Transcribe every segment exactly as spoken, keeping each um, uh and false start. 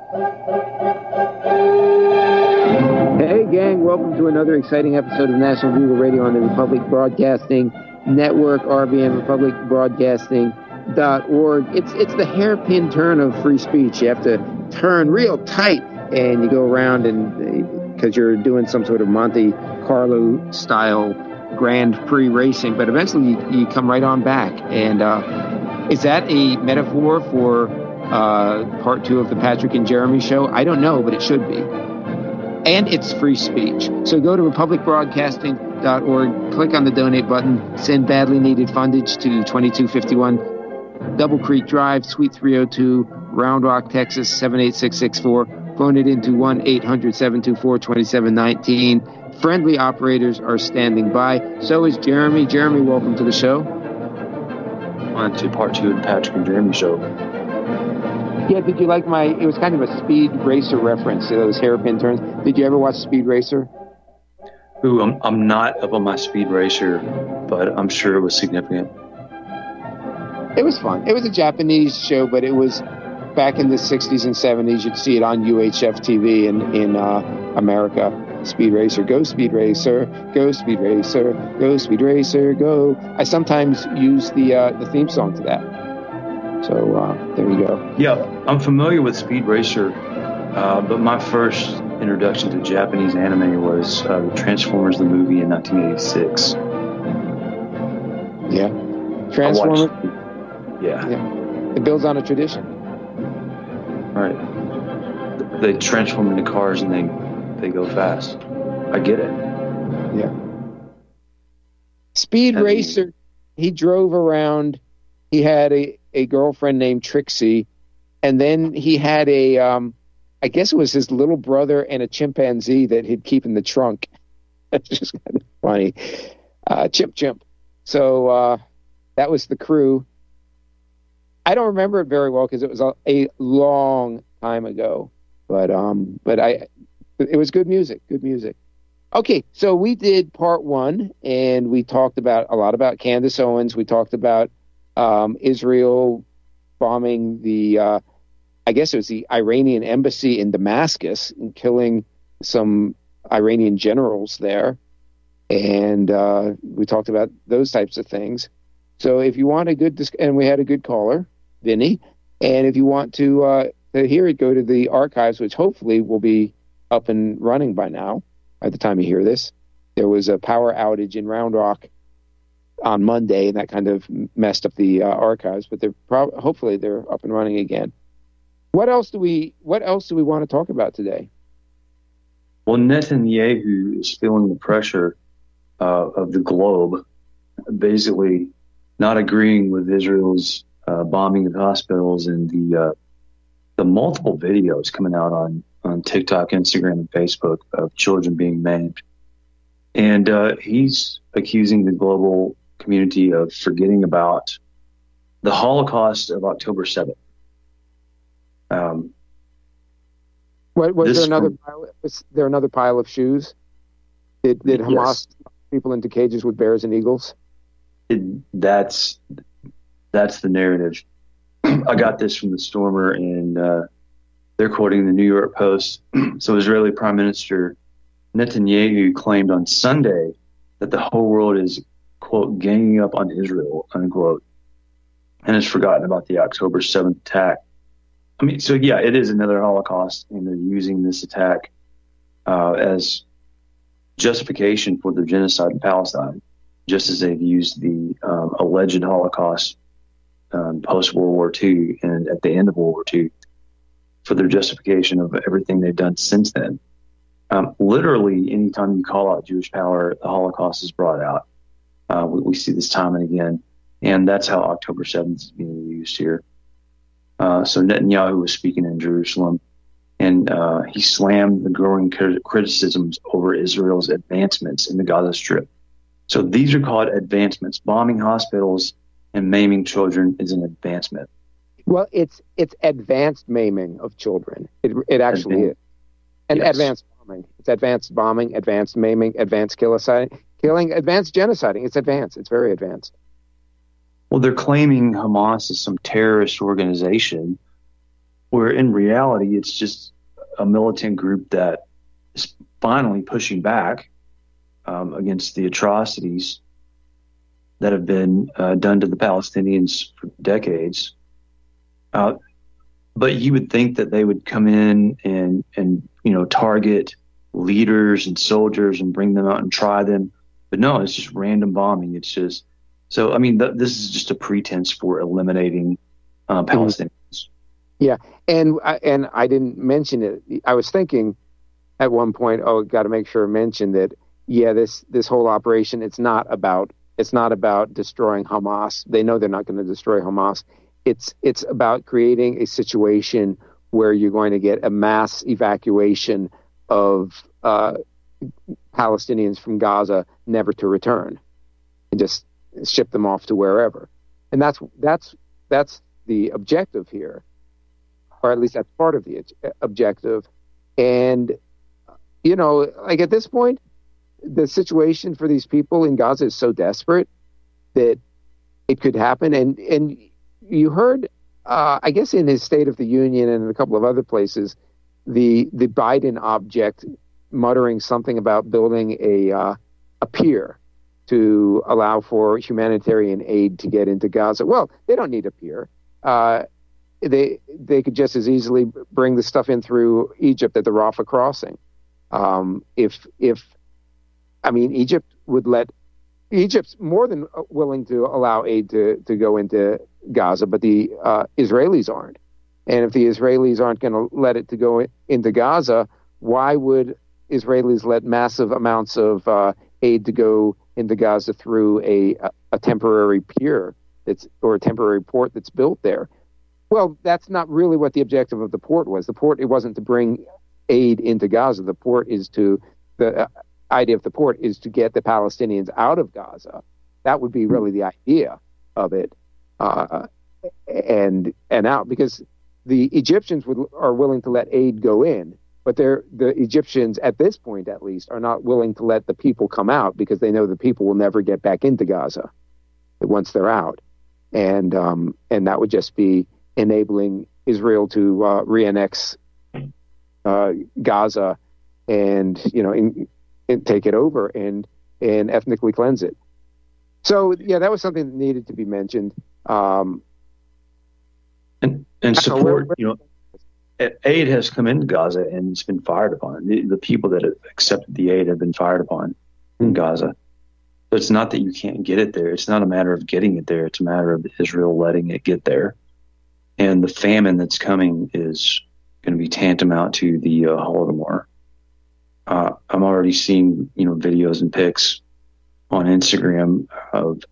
Hey, gang, welcome to another exciting episode of National Bugle Radio on the Republic Broadcasting Network, R B N, republic broadcasting dot org. It's, it's the hairpin turn of free speech. You have to turn real tight, and you go around, and because you're doing some sort of Monte Carlo-style Grand Prix racing, but eventually you, you come right on back. And uh, is that a metaphor for uh, part two of the Patrick and Jeremy show? I don't know, but it should be. And it's free speech. So go to republic broadcasting dot org, click on the donate button, send badly needed fundage to twenty-two fifty-one Double Creek Drive, Suite three oh two, Round Rock, Texas, seven eight six six four. Phone it into one eight hundred seven two four two seven one nine. Friendly operators are standing by. So is Jeremy. Jeremy, welcome to the show. On to part two of the Patrick and Jeremy show. Yeah, did you like my, it was kind of a Speed Racer reference to those hairpin turns. Did you ever watch Speed Racer? Ooh, I'm, I'm not up on my Speed Racer, but I'm sure it was significant. It was fun. It was a Japanese show, but it was back in the sixties and seventies. You'd see it on U H F T V in, in uh, America. Speed Racer, go Speed Racer, go Speed Racer, go Speed Racer, go. I sometimes use the uh, the theme song to that. So uh, there you go. Yeah, I'm familiar with Speed Racer, uh, but my first introduction to Japanese anime was uh, Transformers the movie in nineteen eighty-six. Yeah, Transformers. Yeah. yeah, it builds on a tradition. Right. They transform into cars and they they go fast. I get it. Yeah. Speed I mean, Racer. He drove around. He had a, a girlfriend named Trixie, and then he had a, um, I guess it was his little brother and a chimpanzee that he'd keep in the trunk. That's just kind of funny. Uh, Chimp Chimp. So uh, that was the crew. I don't remember it very well because it was a, a long time ago, but um, but I, it was good music. Good music. Okay, so we did part one, and we talked about a lot about Candace Owens. We talked about um, Israel bombing the, uh, I guess it was the Iranian embassy in Damascus and killing some Iranian generals there. And uh, we talked about those types of things. So if you want a good, dis- and we had a good caller, Vinny, and if you want to, uh, to hear it, go to the archives, which hopefully will be up and running by now. By the time you hear this, there was a power outage in Round Rock on Monday, and that kind of messed up the uh, archives. But they're pro- hopefully they're up and running again. What else do we What else do we want to talk about today? Well, Netanyahu is feeling the pressure uh, of the globe, basically not agreeing with Israel's uh, bombing of hospitals and the uh, the multiple videos coming out on. on TikTok, Instagram, and Facebook of children being maimed. And uh, he's accusing the global community of forgetting about the Holocaust of October seventh. Um, what, was there another pile, was there another pile of shoes? Did, did Hamas yes. put people into cages with bears and eagles? It, that's that's the narrative. I got this from the Stormer, and uh, they're quoting the New York Post. So Israeli Prime Minister Netanyahu claimed on Sunday that the whole world is, quote, ganging up on Israel, unquote, and has forgotten about the October seventh attack. I mean, so yeah, it is another Holocaust, and they're using this attack uh, as justification for the genocide in Palestine, just as they've used the um, alleged Holocaust um, post-World War Two and at the end of World War Two for their justification of everything they've done since then. Um, literally, anytime you call out Jewish power, the Holocaust is brought out. Uh, we, we see this time and again, and that's how October seventh is being used here. Uh, so Netanyahu was speaking in Jerusalem, and uh, he slammed the growing criticisms over Israel's advancements in the Gaza Strip. So these are called advancements. Bombing hospitals and maiming children is an advancement. Well, it's it's advanced maiming of children. It it actually Advan- is. And yes. advanced bombing. It's advanced bombing, advanced maiming, advanced killicide, killing, advanced genociding. It's advanced. It's very advanced. Well, they're claiming Hamas is some terrorist organization, where in reality it's just a militant group that is finally pushing back um, against the atrocities that have been uh, done to the Palestinians for decades. Uh, but you would think that they would come in and, and, you know, target leaders and soldiers and bring them out and try them. But no, it's just random bombing. It's just, so, I mean, th- this is just a pretense for eliminating uh, Palestinians. Yeah. And, and I didn't mention it. I was thinking at one point, oh, got to make sure to mention that, yeah, this, this whole operation, it's not about, it's not about destroying Hamas. They know they're not going to destroy Hamas. It's, it's about creating a situation where you're going to get a mass evacuation of uh, Palestinians from Gaza, never to return, and just ship them off to wherever. And that's that's that's the objective here, or at least that's part of the objective. And you know, like at this point, the situation for these people in Gaza is so desperate that it could happen. And and you heard, uh, I guess, in his State of the Union and in a couple of other places, the the Biden object muttering something about building a uh, a pier to allow for humanitarian aid to get into Gaza. Well, they don't need a pier. Uh, they they could just as easily bring the stuff in through Egypt at the Rafah crossing. Um, if if I mean, Egypt would let Egypt's more than willing to allow aid to to go into Gaza, but the uh, Israelis aren't. And if the Israelis aren't going to let it to go into Gaza, why would Israelis let massive amounts of uh, aid to go into Gaza through a, a temporary pier that's or a temporary port that's built there? Well, that's not really what the objective of the port was. The port, it wasn't to bring aid into Gaza. The port is to the uh, idea of the port is to get the Palestinians out of Gaza. That would be really the idea of it, uh, and and out, because the Egyptians would, are willing to let aid go in, but they're, the Egyptians, at this point at least, are not willing to let the people come out because they know the people will never get back into Gaza once they're out. And um, and that would just be enabling Israel to uh, re-annex uh, Gaza and, you know, in, in take it over and, and ethnically cleanse it. So, yeah, that was something that needed to be mentioned. Um, and and support, you know, aid has come into Gaza and it's been fired upon. The, the people that have accepted the aid have been fired upon in Gaza. So it's not that you can't get it there. It's not a matter of getting it there. It's a matter of Israel letting it get there. And the famine that's coming is going to be tantamount to the uh, Holodomor. Uh, I'm already seeing, you know, videos and pics on Instagram of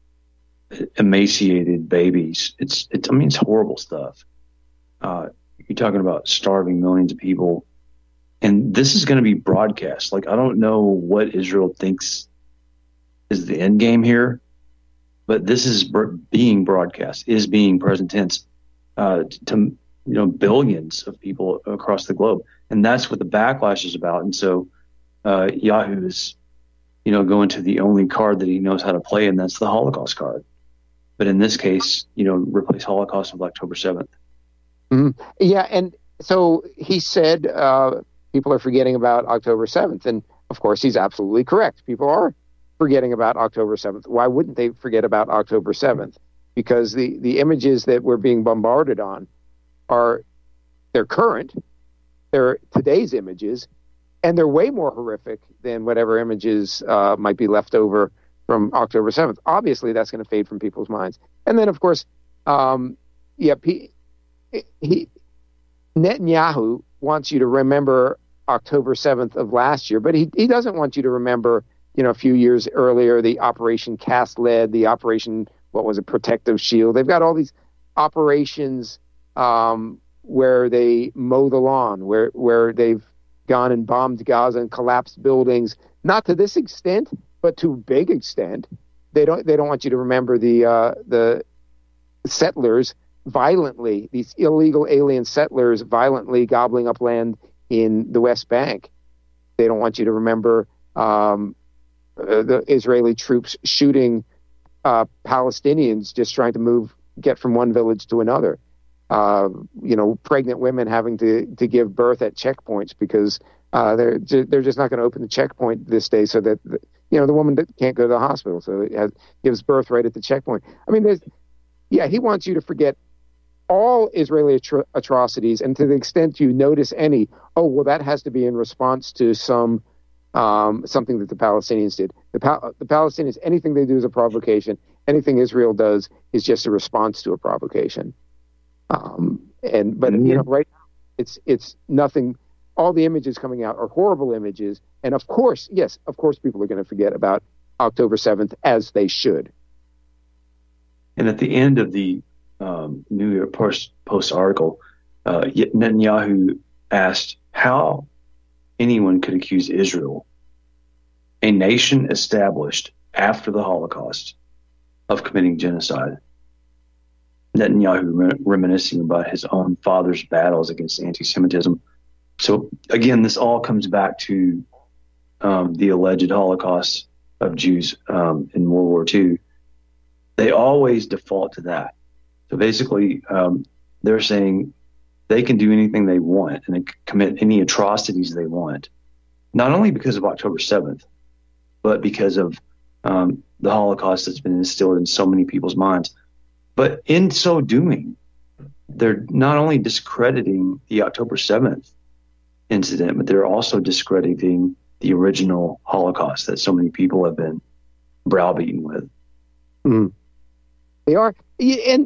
emaciated babies. It's, it's, I mean, it's horrible stuff. Uh, you're talking about starving millions of people. And this is going to be broadcast. Like, I don't know what Israel thinks is the end game here, but this is br- being broadcast, is being present tense uh, to, you know, billions of people across the globe. And that's what the backlash is about. And so uh, Yahoo is, you know, going to the only card that he knows how to play, and that's the Holocaust card. But in this case, you know, replace Holocaust with October seventh. Mm-hmm. Yeah, and so he said uh, people are forgetting about October seventh. And, of course, he's absolutely correct. People are forgetting about October seventh. Why wouldn't they forget about October seventh? Because the, the images that we're being bombarded on are, they're current, they're today's images, and they're way more horrific than whatever images uh, might be left over from October seventh. Obviously, that's going to fade from people's minds. And then, of course, um, yeah, he, he, Netanyahu wants you to remember October seventh of last year, but he, he doesn't want you to remember, you know, a few years earlier, the Operation Cast Lead, the Operation, what was it, Protective Shield. They've got all these operations um, where they mow the lawn, where where they've gone and bombed Gaza and collapsed buildings, not to this extent, but to a big extent. They don't they don't want you to remember the uh, the settlers violently, these illegal alien settlers violently gobbling up land in the West Bank. They don't want you to remember um, uh, the Israeli troops shooting uh, Palestinians just trying to move, get from one village to another. uh, you know, pregnant women having to, to give birth at checkpoints because uh, they're they're just not going to open the checkpoint this day, so that you know the woman can't go to the hospital, so it has, gives birth right at the checkpoint. I mean, there's, yeah, he wants you to forget all Israeli atro- atrocities, and to the extent you notice any, oh well, that has to be in response to some um, something that the Palestinians did. The, pa- the Palestinians, anything they do is a provocation. Anything Israel does is just a response to a provocation. Um, and but mm-hmm. you know, right now it's it's nothing. All the images coming out are horrible images, and of course, yes, of course, people are going to forget about October seventh, as they should. And at the end of the um, New York Post, Post article, uh, Netanyahu asked how anyone could accuse Israel, a nation established after the Holocaust, of committing genocide. Netanyahu reminiscing about his own father's battles against anti-Semitism. So again, this all comes back to um, the alleged Holocaust of Jews um, in World War Two. They always default to that. So basically, um, they're saying they can do anything they want and they can commit any atrocities they want, not only because of October seventh, but because of um, the Holocaust that's been instilled in so many people's minds. But in so doing, they're not only discrediting the October seventh incident, but they're also discrediting the original Holocaust that so many people have been browbeaten with. Mm. They are. And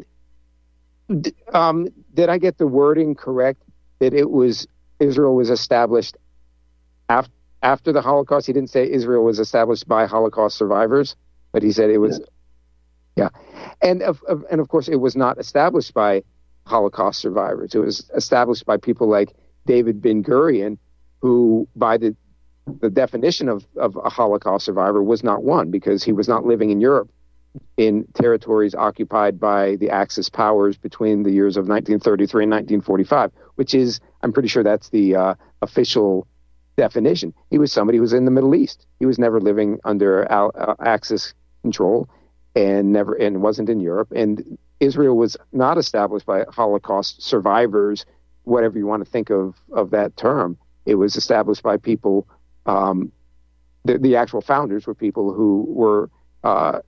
um, did I get the wording correct that it was Israel was established after, after the Holocaust? He didn't say Israel was established by Holocaust survivors, but he said it was. Yeah. yeah. And of, of, and of course, it was not established by Holocaust survivors. It was established by people like David Ben Gurion, who, by the the definition of, of a Holocaust survivor, was not one, because he was not living in Europe in territories occupied by the Axis powers between the years of nineteen thirty-three and nineteen forty-five, which is, I'm pretty sure that's the uh, official definition. He was somebody who was in the Middle East. He was never living under uh, Axis control and never and wasn't in Europe. And Israel was not established by Holocaust survivors, whatever you want to think of, of that term. It was established by people, um, the, the actual founders were people who were uh,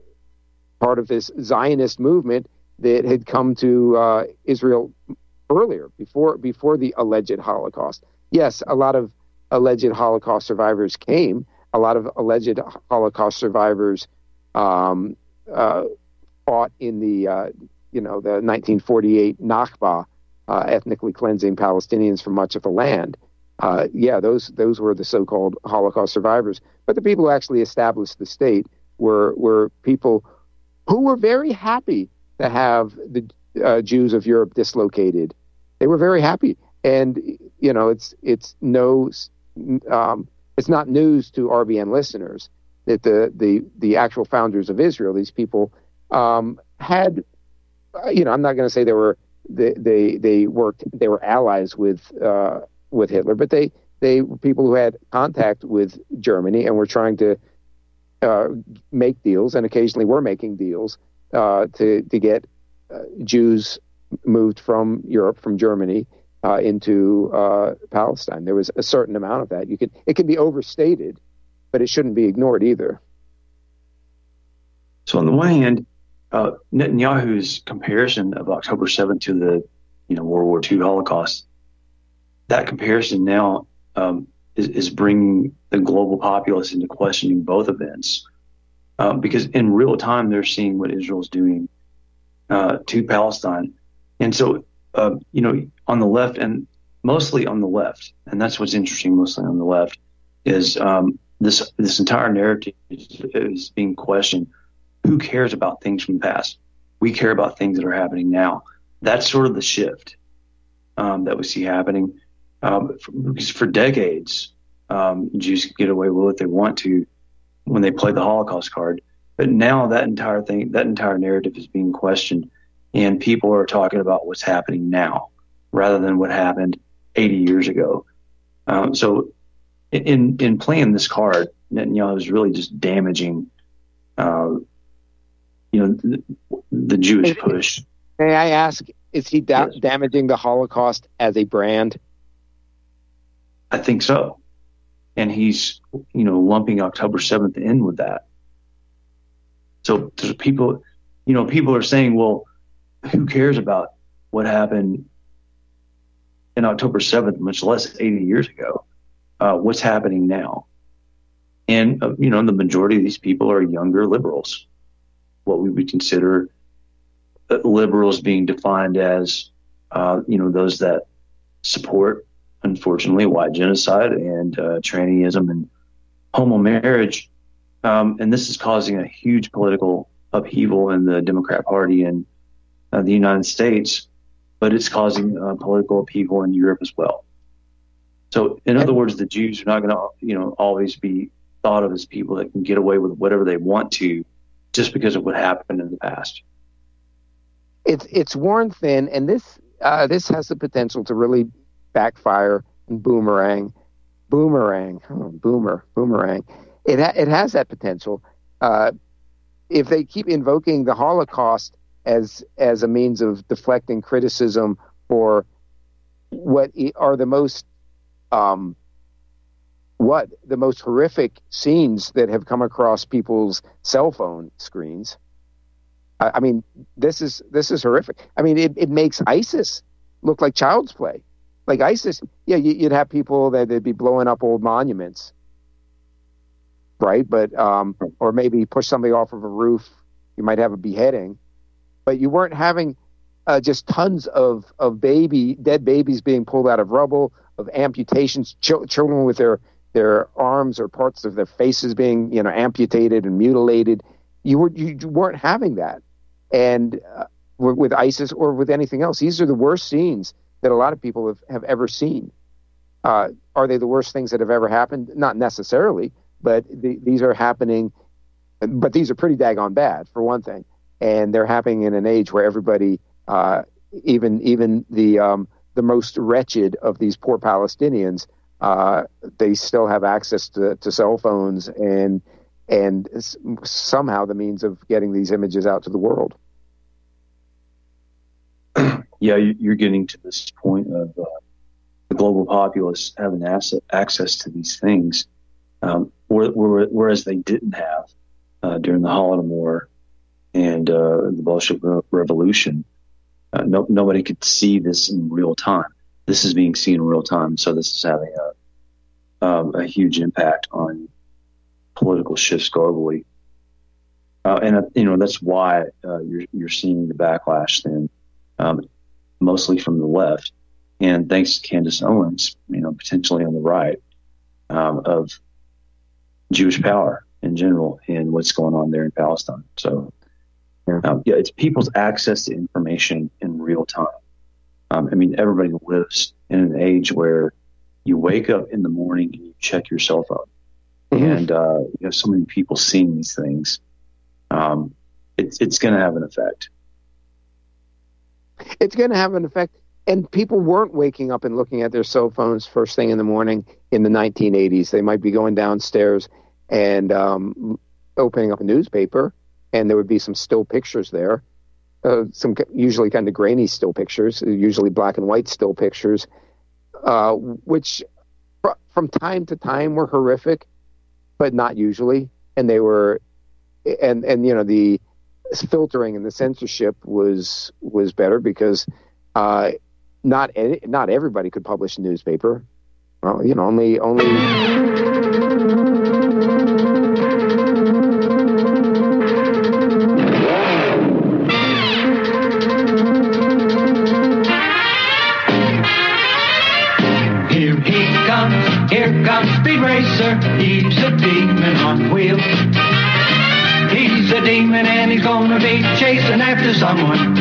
part of this Zionist movement that had come to uh, Israel earlier, before before the alleged Holocaust. Yes, a lot of alleged Holocaust survivors came. A lot of alleged Holocaust survivors um, uh, fought in the, uh, you know, the nineteen forty-eight Nakba, uh, ethnically cleansing Palestinians from much of the land. Uh, yeah, those those were the so-called Holocaust survivors. But the people who actually established the state were were people who were very happy to have the uh, Jews of Europe dislocated. They were very happy, and you know, it's it's no, um, it's not news to R B N listeners that the the the actual founders of Israel, these people, um, had, you know, I'm not going to say they were they, they they worked they were allies with uh, with Hitler, but they they were people who had contact with Germany and were trying to Uh, make deals, and occasionally were making deals uh, to to get uh, Jews moved from Europe, from Germany, uh, into uh, Palestine. There was a certain amount of that. You could it can be overstated, but it shouldn't be ignored either. So on the one hand, uh, Netanyahu's comparison of October seventh to the you know World War Two Holocaust, that comparison now um, is, is bringing the global populace into questioning both events, uh, because in real time they're seeing what Israel's doing uh, to Palestine. And so, uh, you know, on the left, and mostly on the left, and that's what's interesting, mostly on the left, is um, this this entire narrative is, is being questioned. Who cares about things from the past? We care about things that are happening now. That's sort of the shift um, that we see happening. Um, for, because for decades, um, Jews can get away with what they want to when they play the Holocaust card. But now that entire thing, that entire narrative is being questioned, and people are talking about what's happening now rather than what happened eighty years ago. Um, so in in playing this card, Netanyahu is really just damaging, uh, you know, the, the Jewish push. May I ask, is he da- Yes. damaging the Holocaust as a brand? I think so. And he's, you know, lumping October seventh in with that. So there's people, you know, people are saying, well, who cares about what happened in October seventh, much less eighty years ago? Uh, what's happening now? And, uh, you know, the majority of these people are younger liberals, what we would consider uh, liberals being defined as, uh, you know, those that support, unfortunately, white genocide and uh, trannyism and homo marriage. Um, and this is causing a huge political upheaval in the Democrat Party in uh, the United States, but it's causing uh, political upheaval in Europe as well. So, in other words, the Jews are not going to, you know, always be thought of as people that can get away with whatever they want to, just because of what happened in the past. It's it's worn thin, and this uh, this has the potential to really backfire and boomerang, boomerang, oh, boomer, boomerang. It ha- it has that potential. Uh, if they keep invoking the Holocaust as as a means of deflecting criticism for what are the most um, what the most horrific scenes that have come across people's cell phone screens. I, I mean, this is this is horrific. I mean, it, it makes ISIS look like child's play. Like ISIS, yeah, you, you'd have people that they'd be blowing up old monuments, right? But um, or maybe push somebody off of a roof. You might have a beheading, but you weren't having uh, just tons of of baby dead babies being pulled out of rubble, of amputations, ch- children with their their arms or parts of their faces being, you know, amputated and mutilated. You were you weren't having that, and uh, with ISIS or with anything else, these are the worst scenes that a lot of people have, have ever seen. Uh, are they the worst things that have ever happened? Not necessarily, but the, these are happening. But these are pretty daggone bad, for one thing, and they're happening in an age where everybody, uh, even even the um, the most wretched of these poor Palestinians, uh, they still have access to, to cell phones and and somehow the means of getting these images out to the world. Yeah, you're getting to this point of uh, the global populace having asset, access to these things, um, whereas they didn't have uh, during the Holodomor and uh, the Bolshevik Revolution. Uh, no, nobody could see this in real time. This is being seen in real time, so this is having a, um, a huge impact on political shifts globally. Uh, and, uh, you know, that's why uh, you're, you're seeing the backlash then. Um, mostly from the left, and thanks to Candace Owens, you know, potentially on the right, um, of Jewish power in general and what's going on there in Palestine. So, um, yeah, it's people's access to information in real time. Um, I mean, everybody lives in an age where you wake up in the morning and you check your cell phone, mm-hmm. and uh, you have so many people seeing these things. Um, it's it's going to have an effect. It's going to have an effect. And people weren't waking up and looking at their cell phones first thing in the morning in the nineteen eighties. They might be going downstairs and um, opening up a newspaper, and there would be some still pictures there, uh, some usually kind of grainy still pictures, usually black and white still pictures, uh, which fr- from time to time were horrific, but not usually. And they were, and and you know the filtering and the censorship was was better because uh, not not everybody could publish a newspaper. Well, you know, only only. Here he comes, here comes Speed Racer. He's a demon on wheels. He's a demon and he's gonna be chasing after someone.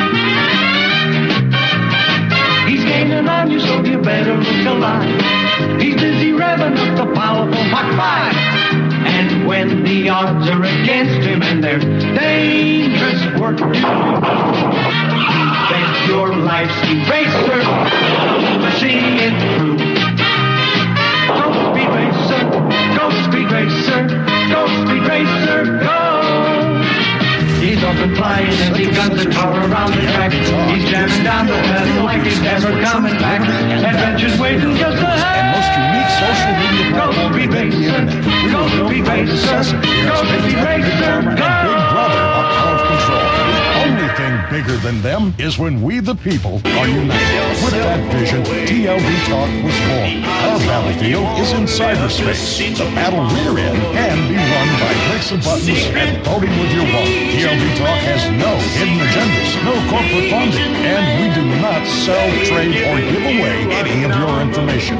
He's gaining on you, so you better look alive. He's busy revving up the powerful Mach five. And when the odds are against him and there's dangerous work to do, bet your life's Speed Racer to see it through. Go Speed Racer, go Speed Racer, go Speed Racer, go. He's up and flying. flying as he guns a car around the track. He's jamming down the pedal like he's never coming back. Adventures waiting just ahead. And most unique social media platform Go on the internet. We Go were built Speed out of Racer. necessity Go as Big Speed Tech, Big Racer. Pharma, and Go. Big Brother are out of control. The only thing bigger than them is when we the people are united. With that vision, T L B Talk was born. Our battlefield is in cyberspace. The battle we're in can be won by clicks of buttons and voting with your wallet. T L B Talk has no hidden agendas, no corporate funding, and we do not sell, trade, or give away any of your information.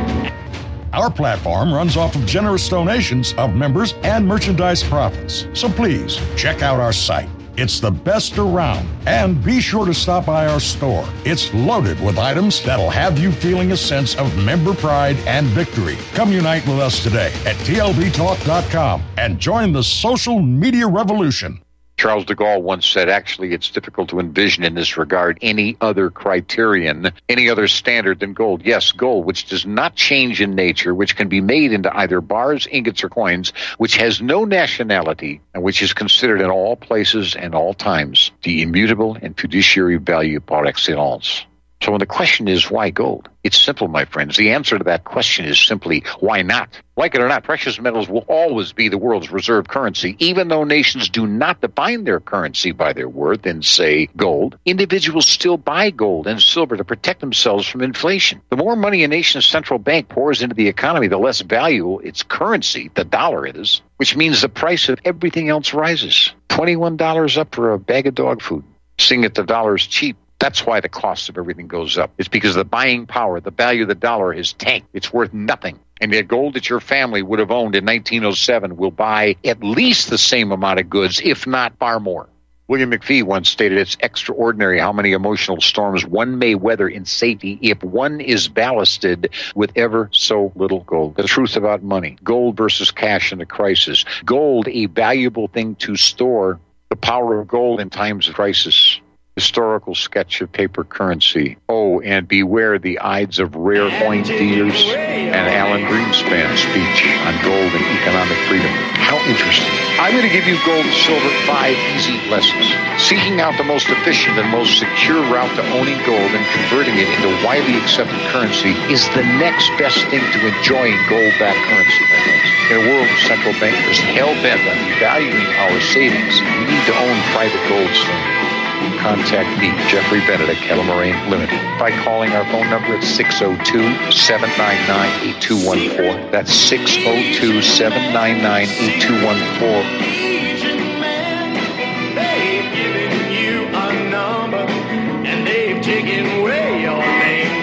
Our platform runs off of generous donations of members and merchandise profits. So please, check out our site. It's the best around. And be sure to stop by our store. It's loaded with items that'll have you feeling a sense of member pride and victory. Come unite with us today at T L B talk dot com and join the social media revolution. Charles de Gaulle once said, actually, it's difficult to envision in this regard any other criterion, any other standard than gold. Yes, gold, which does not change in nature, which can be made into either bars, ingots, or coins, which has no nationality, and which is considered in all places and all times the immutable and fiduciary value par excellence. So when the question is, why gold? It's simple, my friends. The answer to that question is simply, why not? Like it or not, precious metals will always be the world's reserve currency. Even though nations do not define their currency by their worth in, say, gold, individuals still buy gold and silver to protect themselves from inflation. The more money a nation's central bank pours into the economy, the less valuable its currency, the dollar, is, which means the price of everything else rises. twenty-one dollars up for a bag of dog food. Seeing that the dollar is cheap, that's why the cost of everything goes up. It's because the buying power, the value of the dollar is tanked. It's worth nothing. And the gold that your family would have owned in nineteen oh seven will buy at least the same amount of goods, if not far more. William McFee once stated, it's extraordinary how many emotional storms one may weather in safety if one is ballasted with ever so little gold. The truth about money, gold versus cash in a crisis. Gold, a valuable thing to store. The power of gold in times of crisis. Historical sketch of paper currency. Oh, and beware the Ides of rare point dealers and Alan Greenspan's speech on gold and economic freedom. How interesting. I'm going to give you gold and silver five easy lessons. Seeking out the most efficient and most secure route to owning gold and converting it into widely accepted currency is the next best thing to enjoying gold-backed currency, my friends. In a world of central bankers hell-bent on devaluing our savings, we need to own private gold standard. Contact me, Jeffrey Bennett at Kettle Moraine Limited, by calling our phone number at six oh two, seven nine nine, eight two one four. That's six oh two, seven nine nine, eight two one four. They've given you a number and they've taken away your name.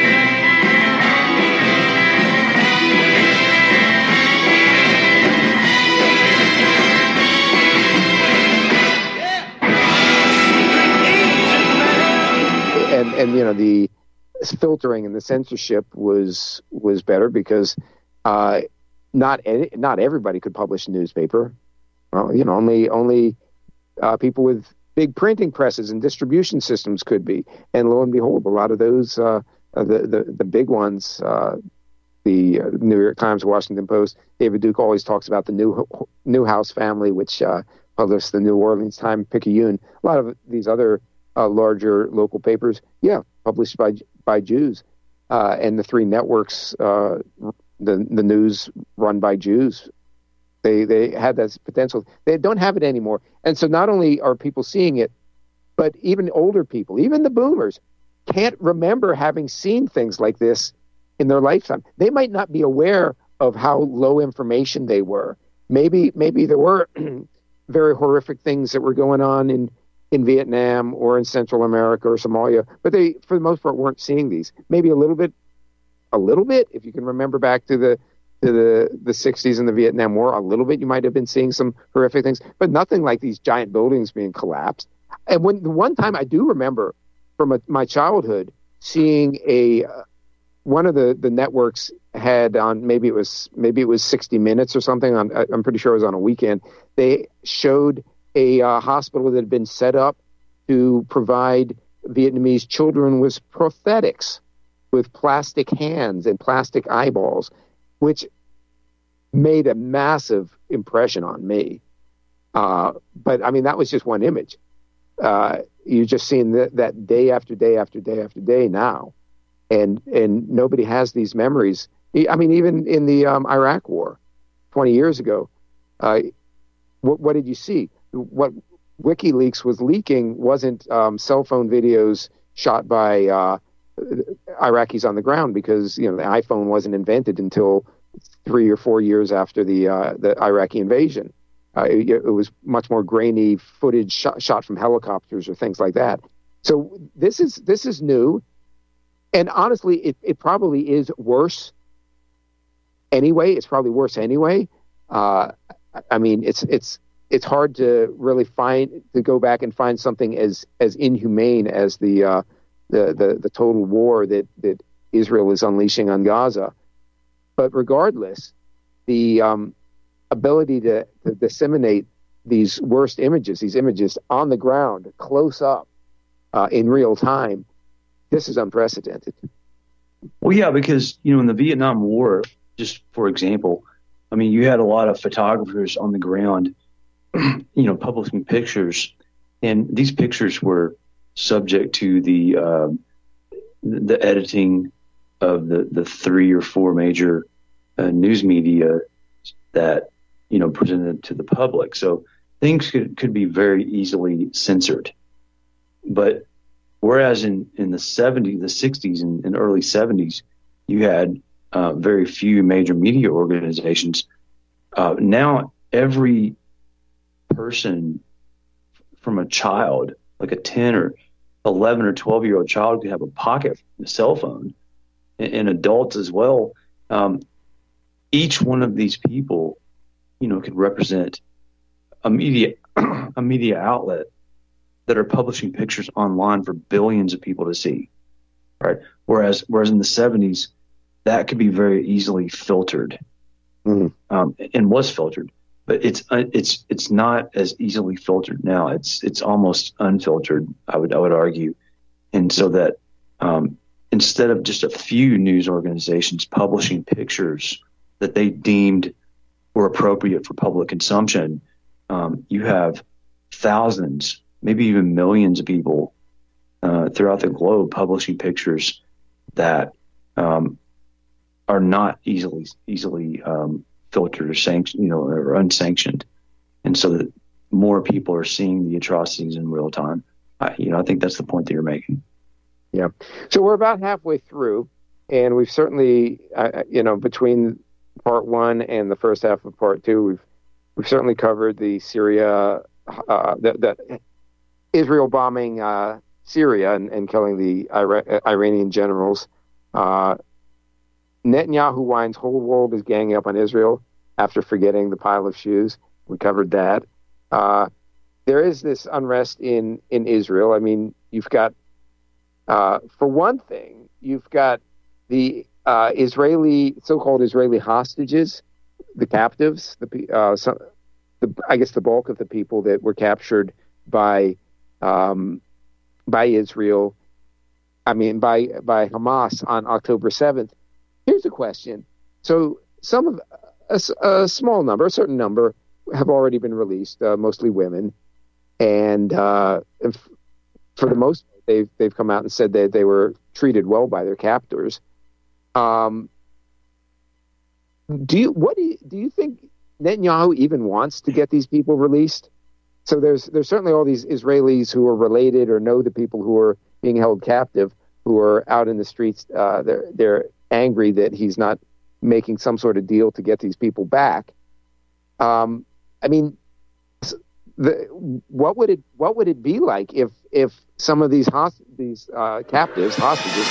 And, and you know, the filtering and the censorship was was better because uh, not any, not everybody could publish a newspaper. Well, you know, only only uh, people with big printing presses and distribution systems could be. And lo and behold, a lot of those uh, the, the the big ones, uh, the uh, New York Times, Washington Post. David Duke always talks about the New Newhouse family, which uh, published the New Orleans Times-Picayune. A lot of these other Uh, larger local papers, yeah, published by by Jews, uh, and the three networks, uh, the the news run by Jews. They they had that potential. They don't have it anymore, and so not only are people seeing it, but even older people, even the boomers, can't remember having seen things like this in their lifetime. They might not be aware of how low information they were. Maybe maybe there were very horrific things that were going on in. in Vietnam or in Central America or Somalia, but they, for the most part, weren't seeing these. Maybe a little bit, a little bit, if you can remember back to the to the, the sixties and the Vietnam War, a little bit you might have been seeing some horrific things, but nothing like these giant buildings being collapsed. And when the one time I do remember from a, my childhood seeing a uh, one of the, the networks had on, maybe it was maybe it was sixty minutes or something. On, I'm pretty sure it was on a weekend. They showed a uh, hospital that had been set up to provide Vietnamese children with prosthetics, with plastic hands and plastic eyeballs, which made a massive impression on me. Uh, but, I mean, that was just one image. uh, you're just seeing that, that day after day after day after day now, and and nobody has these memories. I mean, even in the um, Iraq War, twenty years ago, uh, what, what did you see? What WikiLeaks was leaking wasn't um, cell phone videos shot by uh, Iraqis on the ground, because you know the iPhone wasn't invented until three or four years after the uh, the Iraqi invasion. Uh, it, it was much more grainy footage shot, shot from helicopters or things like that. So this is this is new, and honestly, it, it probably is worse. Anyway, it's probably worse anyway. Uh, I mean, it's it's it's hard to really find to go back and find something as as inhumane as the uh, the, the the total war that that Israel is unleashing on Gaza. But regardless, the um, ability to, to disseminate these worst images, these images on the ground, close up, uh, in real time, this is unprecedented. Well, yeah, because, you know, in the Vietnam War, just for example, I mean, you had a lot of photographers on the ground, you know, publishing pictures, and these pictures were subject to the uh, the editing of the, the three or four major uh, news media that, you know, presented to the public. So things could, could be very easily censored. But whereas in, in the seventies, the sixties, and, and early seventies, you had uh, very few major media organizations. Uh, now every person, from a child, like a ten or eleven or twelve year old child, could have a pocket a cell phone, and, and adults as well. Um, each one of these people, you know, could represent a media a media outlet that are publishing pictures online for billions of people to see, right? Whereas whereas in the seventies, that could be very easily filtered, mm-hmm. um, and was filtered. But it's it's it's not as easily filtered now. It's it's almost unfiltered, I would I would argue, and so that um, instead of just a few news organizations publishing pictures that they deemed were appropriate for public consumption, um, you have thousands, maybe even millions of people uh, throughout the globe publishing pictures that um, are not easily easily um, filtered or sanctioned, you know, or unsanctioned, and so that more people are seeing the atrocities in real time. I, you know, I think that's the point that you're making. Yeah. So we're about halfway through, and we've certainly, uh, you know, between part one and the first half of part two, we've we've certainly covered the Syria, uh, the, the Israel bombing uh, Syria and, and killing the Ira- Iranian generals. Uh, Netanyahu whines whole world is ganging up on Israel after forgetting the pile of shoes. We covered that. Uh, there is this unrest in, in Israel. I mean, you've got, uh, for one thing, you've got the uh, Israeli, so-called Israeli hostages, the captives, the, uh, some, the I guess the bulk of the people that were captured by um, by Israel, I mean, by by Hamas on October seventh. Here's a question. So some of a, a small number, a certain number, have already been released, uh, mostly women, and uh, if, for the most part, they've they've come out and said that they were treated well by their captors. Um, do you what do you, do you think Netanyahu even wants to get these people released? So there's there's certainly all these Israelis who are related or know the people who are being held captive, who are out in the streets. Uh, they're they're angry that he's not making some sort of deal to get these people back. Um, I mean, the, what would it what would it be like if if some of these host, these uh, captives hostages?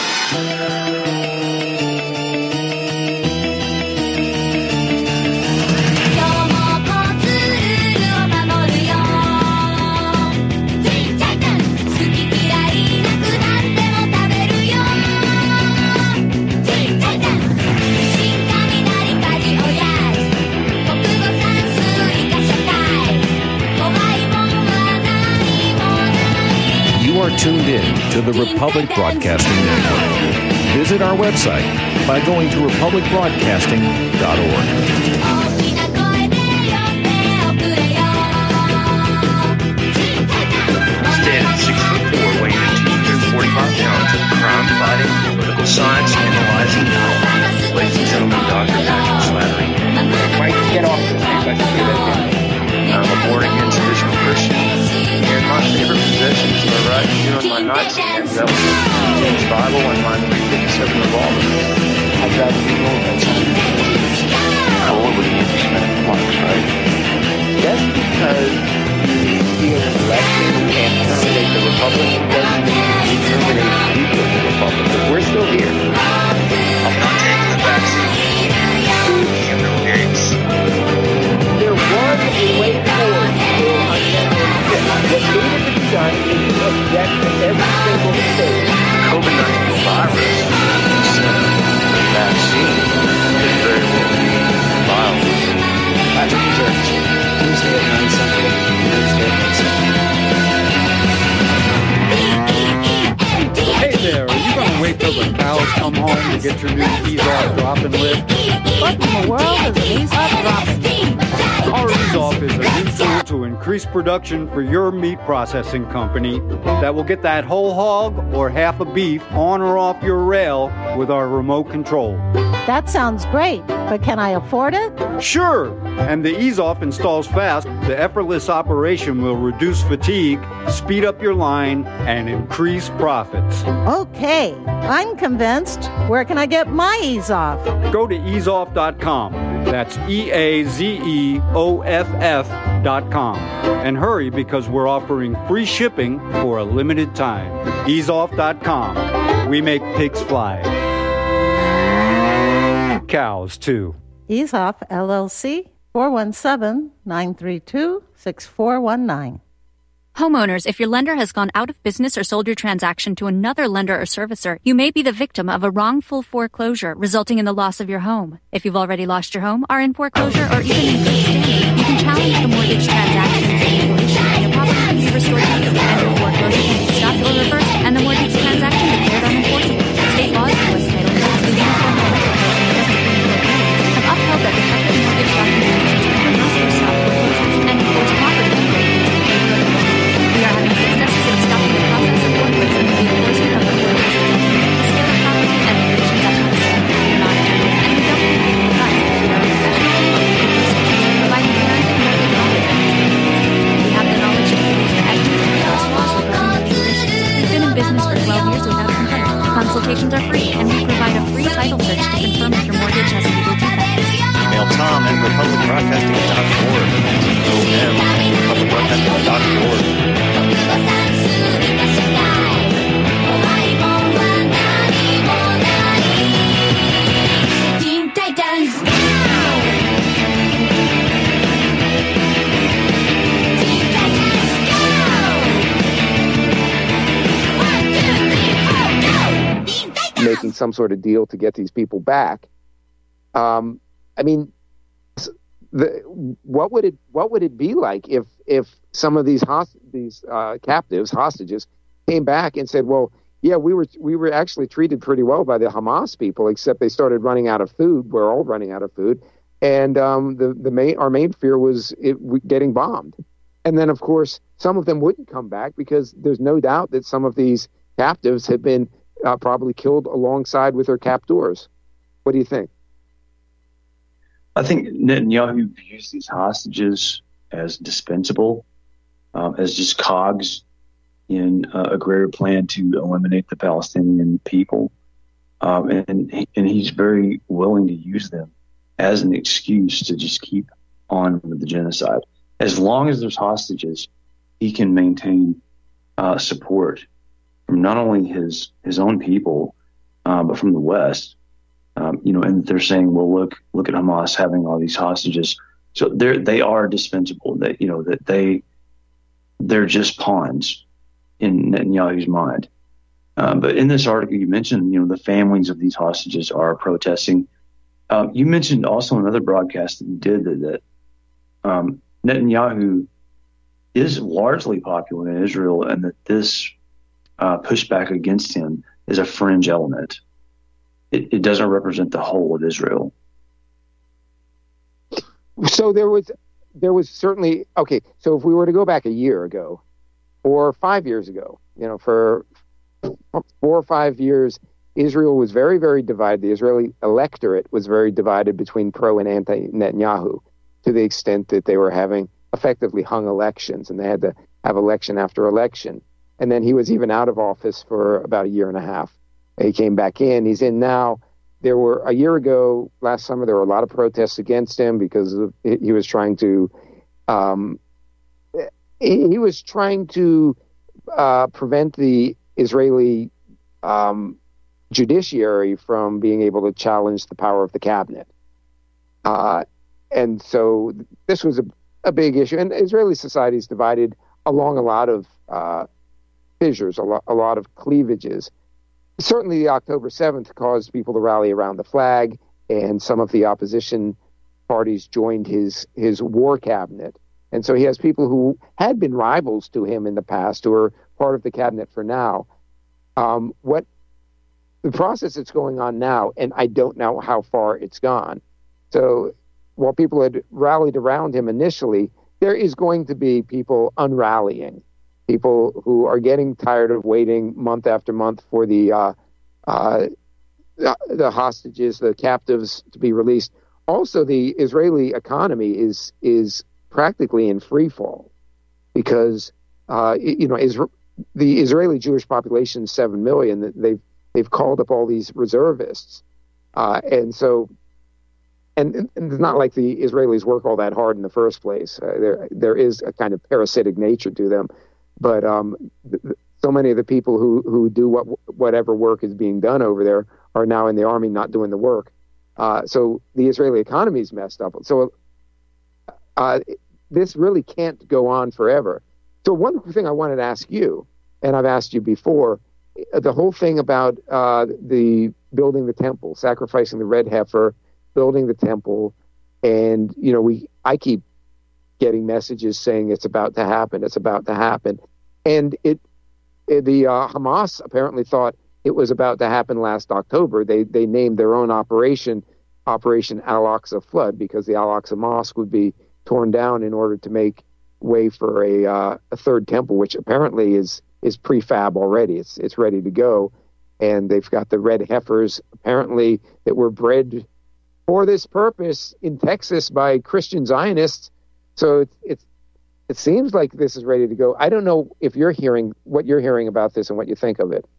You are tuned in to the Republic Broadcasting Network. Visit our website by going to republic broadcasting dot org. Stand Science Analyzing Health. Ladies and gentlemen, Doctor Patrick Slattery. Might get off the same, but say that again. I'm a born-again traditional Christian, and my favorite possessions are right here on my nightstand. That was the King's Bible and my three fifty-seven revolver. I'd rather be known by something. Oh, what would you expect, Marks, right? Just because you feel an election and terminate the Republic doesn't mean you terminate the people of the Republic. We're still here. I'm not taking the vaccine. You Bill Gates. There was a way forward still on January fifth. What needed to be done is to object to every single state. COVID nineteen virus, the vaccine, could very well be violent. Patrick Church, Tuesday at nine Central, Thursday at nine Central. Hey there, are you going to wait till the cows come home to get your new EaseOff drop-in lift? What in the world is an EaseOff drop-in? Our EaseOff is a new tool to increase production for your meat processing company that will get that whole hog or half a beef on or off your rail with our remote control. That sounds great, but can I afford it? Sure! And the EaseOff installs fast. The effortless operation will reduce fatigue, speed up your line, and increase profits. Okay, I'm convinced. Where can I get my EaseOff? Go to ease off dot com. That's E A Z E O F F dot com. And hurry, because we're offering free shipping for a limited time. ease off dot com. We make pigs fly. Cows, too. EaseOff, L L C, four one seven, nine three two, six four one nine. Homeowners, if your lender has gone out of business or sold your transaction to another lender or servicer, you may be the victim of a wrongful foreclosure, resulting in the loss of your home. If you've already lost your home, are in foreclosure, or even in good standing, you can challenge the mortgage transactions manipulation, and your property can be restored to you, and your foreclosure can be stopped or reversed, and the mortgage transaction declared unenforceable. State laws, U S title laws, the Uniform Home have upheld that defective mortgage documentations can reverse or stop foreclosures and enforce property damage. We are having successes in stopping the process of foreclosure with the enforcement of the foreclosure judgments, the sale of property, and the evictions of homes. We are not attorneys, and we don't give legal advice. We are professionals and legal researchers providing parents and mortgage knowledge and experience. We have the knowledge to produce the evidence and trust for mortgage conditions. We've been in business for twelve years without a complaint. Consultations are free, and we provide a free title search to confirm if your mortgage has legal defects. Email Tom at republic broadcasting dot org. O M at republic broadcasting dot org. Teen Titans Go! Teen Titans Go! One, two, three, four, go! Teen Titans! Making some sort of deal to get these people back. Um, I mean, the, what would it what would it be like if if some of these host, these uh, captives hostages came back and said, well, yeah, we were we were actually treated pretty well by the Hamas people, except they started running out of food. We're all running out of food, and um, the the main our main fear was it getting bombed. And then, of course, some of them wouldn't come back because there's no doubt that some of these captives had been uh, probably killed alongside with their captors. What do you think? I think Netanyahu views these hostages as dispensable, um, as just cogs in uh, a greater plan to eliminate the Palestinian people. Um, and, and he's very willing to use them as an excuse to just keep on with the genocide. As long as there's hostages, he can maintain uh, support from not only his, his own people, uh, but from the West. Um, you know, and they're saying, well, look, look at Hamas having all these hostages. So they're, they are dispensable. That, you know, that they, they're just pawns in Netanyahu's mind. Um, but in this article, you mentioned, you know, the families of these hostages are protesting. Um, you mentioned also another broadcast that you did that, that um, Netanyahu is largely popular in Israel, and that this uh, pushback against him is a fringe element. It, it doesn't represent the whole of Israel. So there was, there was certainly, okay, so if we were to go back a year ago or five years ago, you know, for four or five years, Israel was very, very divided. The Israeli electorate was very divided between pro and anti-Netanyahu, to the extent that they were having effectively hung elections, and they had to have election after election. And then he was even out of office for about a year and a half. He came back in. He's in now. There were, a year ago, last summer, there were a lot of protests against him because of, he was trying to, um, he, he was trying to uh, prevent the Israeli um, judiciary from being able to challenge the power of the cabinet. Uh, and so this was a, a big issue. And Israeli society is divided along a lot of uh, fissures, a lot, a lot of cleavages. Certainly the October seventh caused people to rally around the flag, and some of the opposition parties joined his his war cabinet. And so he has people who had been rivals to him in the past who are part of the cabinet for now. Um, what the process that's going on now, and I don't know how far it's gone. So while people had rallied around him initially, there is going to be people unrallying. People who are getting tired of waiting month after month for the uh, uh, the hostages, the captives to be released. Also, the Israeli economy is is practically in free fall because uh, you know Isra- the Israeli Jewish population is seven million. They've they've called up all these reservists, uh, and so and, and it's not like the Israelis work all that hard in the first place. Uh, there there is a kind of parasitic nature to them. But um, th- so many of the people who, who do what whatever work is being done over there are now in the army not doing the work. Uh, so the Israeli economy is messed up. So uh, this really can't go on forever. So one thing I wanted to ask you, and I've asked you before, the whole thing about uh, the building the temple, sacrificing the red heifer, building the temple, and you know we I keep getting messages saying it's about to happen, it's about to happen. And it, it the uh, Hamas apparently thought it was about to happen last October. They they named their own operation, Operation Al-Aqsa Flood, because the Al-Aqsa Mosque would be torn down in order to make way for a uh, a third temple, which apparently is is prefab already. It's it's ready to go. And they've got the red heifers, apparently, that were bred for this purpose in Texas by Christian Zionists. So it's, it's it seems like this is ready to go. I don't know if you're hearing what you're hearing about this and what you think of it.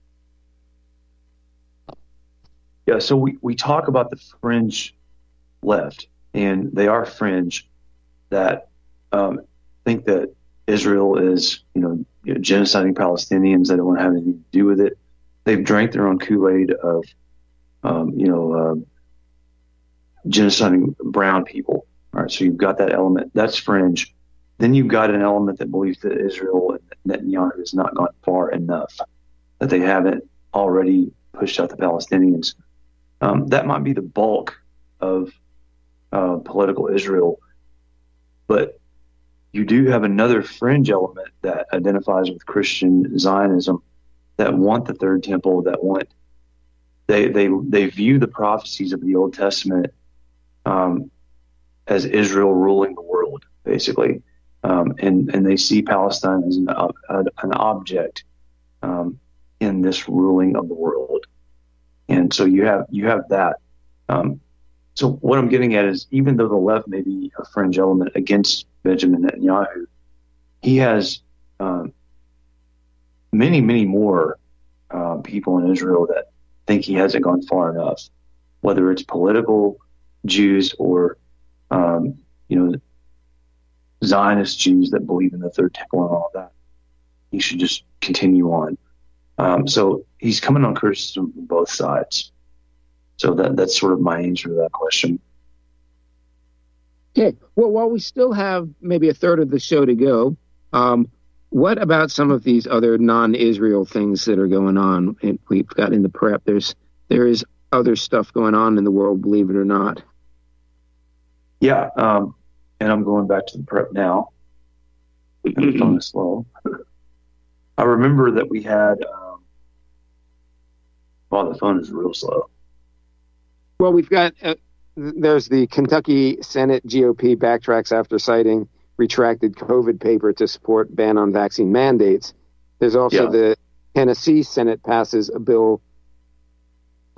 Yeah, so we, we talk about the fringe left, and they are fringe that um, think that Israel is, you know, you know, genociding Palestinians. They don't want to have anything to do with it. They've drank their own Kool-Aid of, um, you know, uh, genociding brown people. All right, so you've got that element. That's fringe. Then you've got an element that believes that Israel and Netanyahu has not gone far enough, that they haven't already pushed out the Palestinians. Um, that might be the bulk of uh, political Israel. But you do have another fringe element that identifies with Christian Zionism that want the third temple, that want they they they view the prophecies of the Old Testament um, as Israel ruling the world, basically, um, and and they see Palestine as an uh, an object um, in this ruling of the world, and so you have you have that. Um, so what I'm getting at is, even though the left may be a fringe element against Benjamin Netanyahu, he has um, many many more uh, people in Israel that think he hasn't gone far enough, whether it's political Jews or Um, you know, Zionist Jews that believe in the third temple and all of that. He should just continue on. Um, so he's coming on criticism from both sides. So that that's sort of my answer to that question. Okay. Well, while we still have maybe a third of the show to go, um, what about some of these other non-Israel things that are going on? And we've got in the prep. There's there is other stuff going on in the world, believe it or not. Yeah, um, and I'm going back to the prep now. And the phone is slow. I remember that we had. Um, wow, the phone is real slow. Well, we've got. Uh, there's the Kentucky Senate G O P backtracks after citing retracted COVID paper to support ban on vaccine mandates. There's also yeah. the Tennessee Senate passes a bill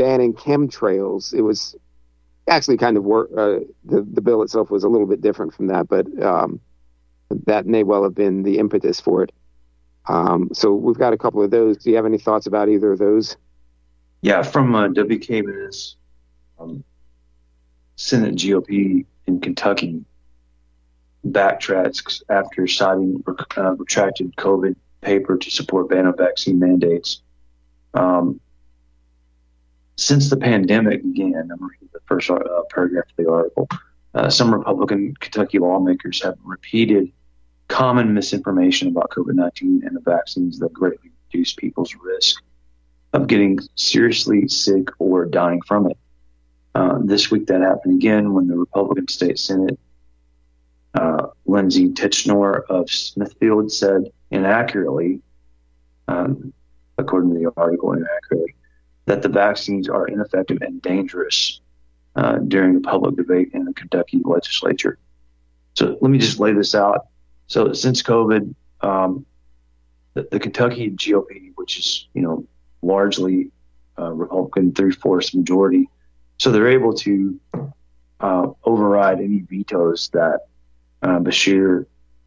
banning chemtrails. It was actually kind of work. Uh, the the bill itself was a little bit different from that, but um, that may well have been the impetus for it. Um, so we've got a couple of those. Do you have any thoughts about either of those? Yeah, from uh, W K M S, um, Senate G O P in Kentucky backtracks after citing uh, retracted COVID paper to support ban on vaccine mandates. Um, since the pandemic began, I'm reading the first uh, paragraph of the article, uh, some Republican Kentucky lawmakers have repeated common misinformation about COVID nineteen and the vaccines that greatly reduce people's risk of getting seriously sick or dying from it. Uh, this week that happened again when the Republican State Senate, uh, Lindsay Titchener of Smithfield, said inaccurately, um, according to the article, inaccurately, that the vaccines are ineffective and dangerous uh, during the public debate in the Kentucky legislature. So let me just lay this out. So since COVID, um, the, the Kentucky G O P, which is, you know, largely uh, Republican, three-fourths majority, so they're able to uh, override any vetoes that uh, Beshear,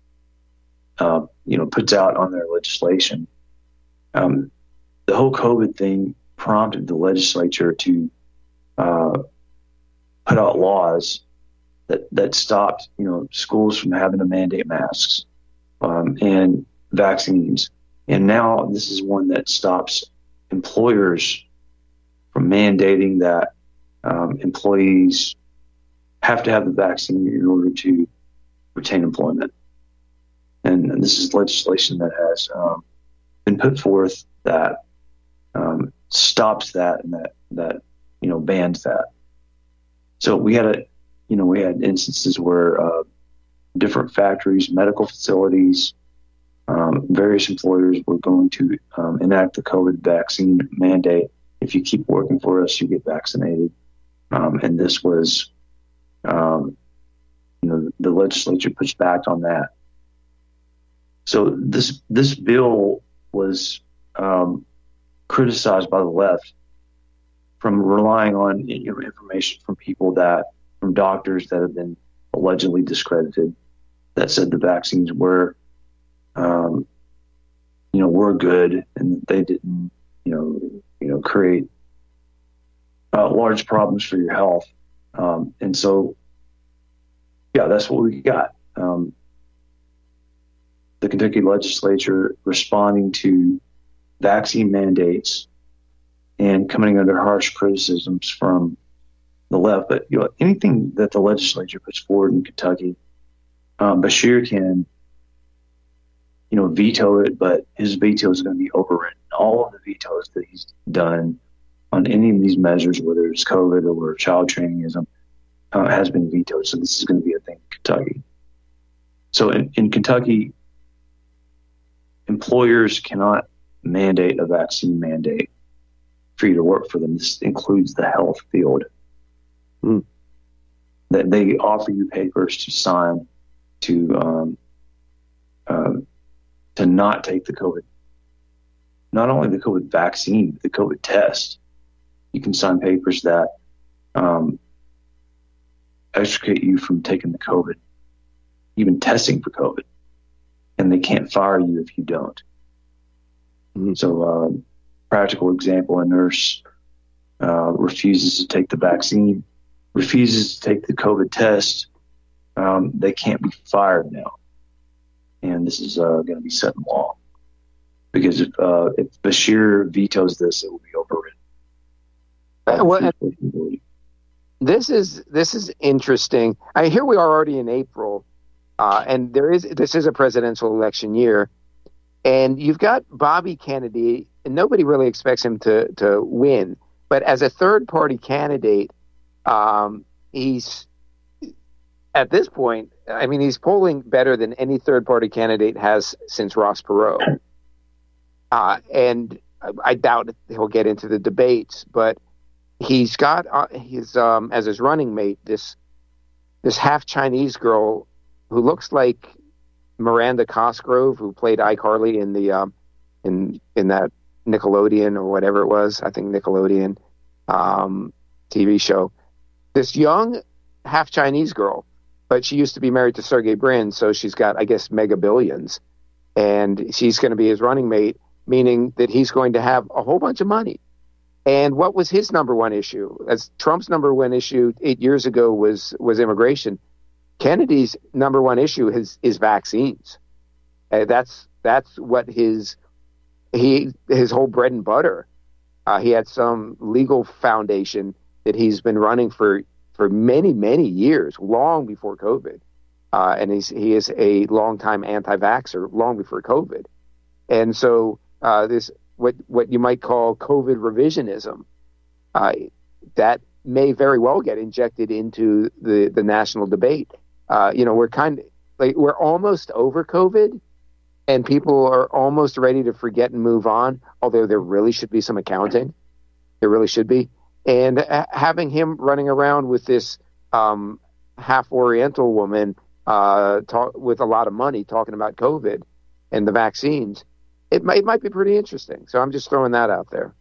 uh, you know, puts out on their legislation. Um, the whole COVID thing prompted the legislature to uh, put out laws that, that stopped, you know, schools from having to mandate masks um, and vaccines. And now this is one that stops employers from mandating that um, employees have to have the vaccine in order to retain employment. And, and this is legislation that has um, been put forth that um, stops that and that, that, you know, bans that. So we had a, you know, we had instances where uh, different factories, medical facilities, um, various employers were going to um, enact the COVID vaccine mandate. If you keep working for us, you get vaccinated. Um, and this was, um, you know, the legislature pushed back on that. So this this bill was um, criticized by the left from relying on, you know, information from people that, from doctors that have been allegedly discredited, that said the vaccines were, um, you know, were good and they didn't, you know, you know, create uh, large problems for your health. Um, and so, yeah, that's what we got. Um, the Kentucky legislature responding to vaccine mandates and coming under harsh criticisms from the left. But, you know, anything that the legislature puts forward in Kentucky, um, Beshear can, you know, veto it, but his veto is going to be overridden. All of the vetoes that he's done on any of these measures, whether it's COVID or child trainingism, uh, has been vetoed. So this is going to be a thing in Kentucky. So in, in Kentucky, employers cannot mandate a vaccine mandate for you to work for them. This includes the health field. Mm. That they offer you papers to sign to um, uh, to not take the COVID, not only the COVID vaccine, but the COVID test. You can sign papers that um, extricate you from taking the COVID, even testing for COVID, and they can't fire you if you don't. Mm-hmm. So, um, practical example: a nurse uh, refuses to take the vaccine, refuses to take the COVID test. Um, they can't be fired now, and this is uh, going to be set in law because if uh, if Beshear vetoes this, it will be overridden. Uh, well, this is this is interesting. I here we are already in April, uh, and there is this is a presidential election year, and you've got Bobby Kennedy, and nobody really expects him to to win. But as a third party candidate, um, he's at this point. I mean, he's polling better than any third party candidate has since Ross Perot, uh, and I, I doubt he'll get into the debates, but. He's got uh, his um, as his running mate this this half Chinese girl who looks like Miranda Cosgrove, who played iCarly in the um, in in that Nickelodeon or whatever it was. I think Nickelodeon. um, T V show. This young, half Chinese girl, but she used to be married to Sergey Brin, so she's got, I guess, mega billions. And she's going to be his running mate, meaning that he's going to have a whole bunch of money. And what was his number one issue? As Trump's number one issue eight years ago was was immigration. Kennedy's number one issue is is vaccines. Uh, that's that's what his he his whole bread and butter. Uh, he had some legal foundation that he's been running for for many many years, long before COVID. Uh, and he's he is a longtime anti-vaxxer, long before COVID. And so uh, this. What what you might call COVID revisionism, uh, that may very well get injected into the, the national debate. Uh, you know, we're kind of like we're almost over COVID, and people are almost ready to forget and move on. Although there really should be some accounting, there really should be. And uh, having him running around with this um, half Oriental woman uh, talk, with a lot of money talking about COVID and the vaccines. It might, it might be pretty interesting. So I'm just throwing that out there.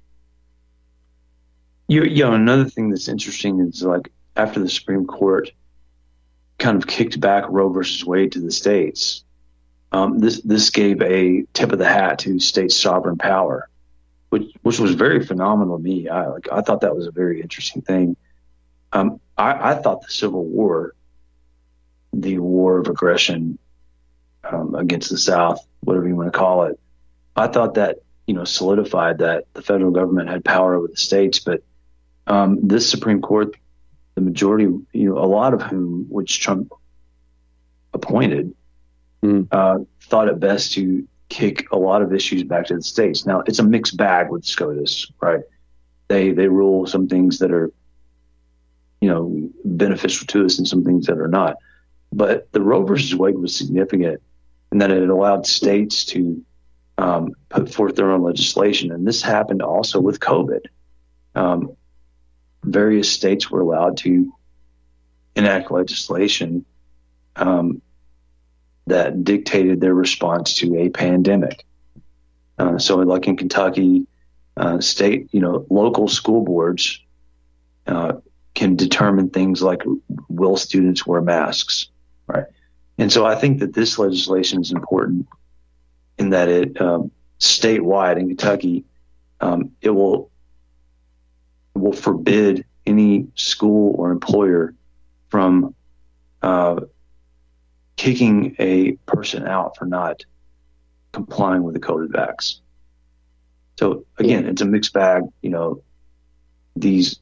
You, you know, another thing that's interesting is like after the Supreme Court kind of kicked back Roe versus Wade to the states, um, this this gave a tip of the hat to state sovereign power, which which was very phenomenal to me. I like I thought that was a very interesting thing. Um, I, I thought the Civil War, the war of aggression um, against the South, whatever you want to call it, I thought that, you know, solidified that the federal government had power over the states. But um, this Supreme Court, the majority, you know, a lot of whom, which Trump appointed, mm. uh, thought it best to kick a lot of issues back to the states. Now, it's a mixed bag with SCOTUS, right? They they rule some things that are, you know, beneficial to us and some things that are not. But the Roe versus Wade was significant in that it allowed states to Um, put forth their own legislation. And this happened also with COVID. Um, various states were allowed to enact legislation um, that dictated their response to a pandemic. Uh, so like in Kentucky, uh, state, you know, local school boards uh, can determine things like will students wear masks, right? And so I think that this legislation is important in that it um, statewide in Kentucky, um, it will it will forbid any school or employer from uh, kicking a person out for not complying with the COVID vax. So again, it's a mixed bag. You know, these